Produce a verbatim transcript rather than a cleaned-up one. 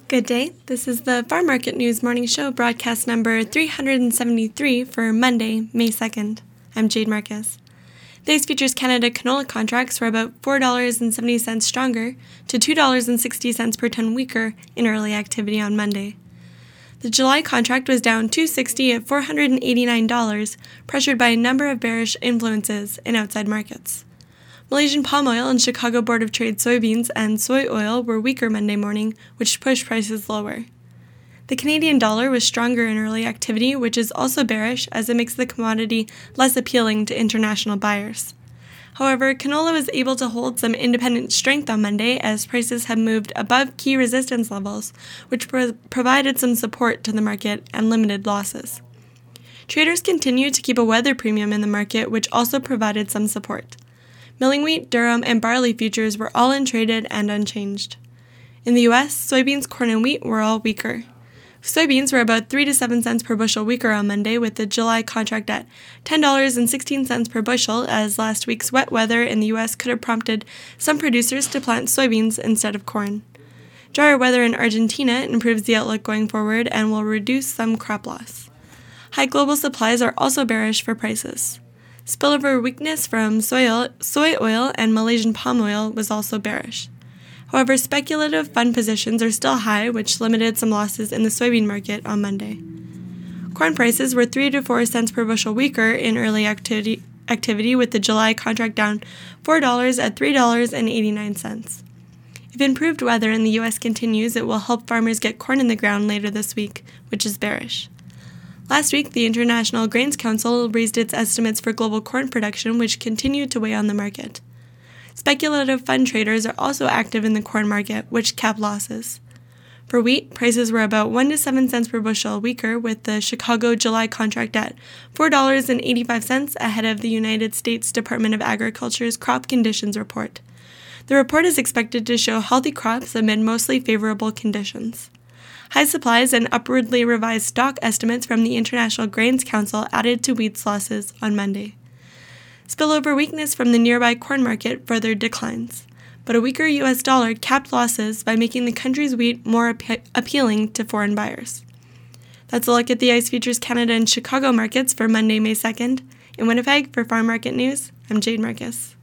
Good day. This is the Farm Market News Morning Show, broadcast number three hundred seventy-three for Monday, May second. I'm Jade Marcus. Today's Futures Canada canola contracts were about four dollars and seventy cents stronger to two dollars and sixty cents per ton weaker in early activity on Monday. The July contract was down two dollars and sixty cents at four hundred eighty-nine dollars, pressured by a number of bearish influences in outside markets. Malaysian palm oil and Chicago Board of Trade soybeans and soy oil were weaker Monday morning, which pushed prices lower. The Canadian dollar was stronger in early activity, which is also bearish as it makes the commodity less appealing to international buyers. However, canola was able to hold some independent strength on Monday as prices have moved above key resistance levels, which pro- provided some support to the market and limited losses. Traders continued to keep a weather premium in the market, which also provided some support. Milling wheat, durum, and barley futures were all untraded and unchanged. In the U S, soybeans, corn, and wheat were all weaker. Soybeans were about three to seven cents per bushel weaker on Monday, with the July contract at ten dollars and sixteen cents per bushel, as last week's wet weather in the U S could have prompted some producers to plant soybeans instead of corn. Drier weather in Argentina improves the outlook going forward and will reduce some crop loss. High global supplies are also bearish for prices. Spillover weakness from soy oil, soy oil and Malaysian palm oil was also bearish. However, speculative fund positions are still high, which limited some losses in the soybean market on Monday. Corn prices were three to four cents per bushel weaker in early activity, activity with the July contract down four dollars at three dollars and eighty-nine cents. If improved weather in the U S continues, it will help farmers get corn in the ground later this week, which is bearish. Last week, the International Grains Council raised its estimates for global corn production, which continued to weigh on the market. Speculative fund traders are also active in the corn market, which cap losses. For wheat, prices were about one to seven cents per bushel weaker, with the Chicago July contract at four dollars and eighty-five cents ahead of the United States Department of Agriculture's crop conditions report. The report is expected to show healthy crops amid mostly favorable conditions. High supplies and upwardly revised stock estimates from the International Grains Council added to wheat's losses on Monday. Spillover weakness from the nearby corn market further declines, but a weaker U S dollar capped losses by making the country's wheat more ap- appealing to foreign buyers. That's a look at the ICE Futures Canada and Chicago markets for Monday, May second. In Winnipeg, for Farm Market News, I'm Jade Marcus.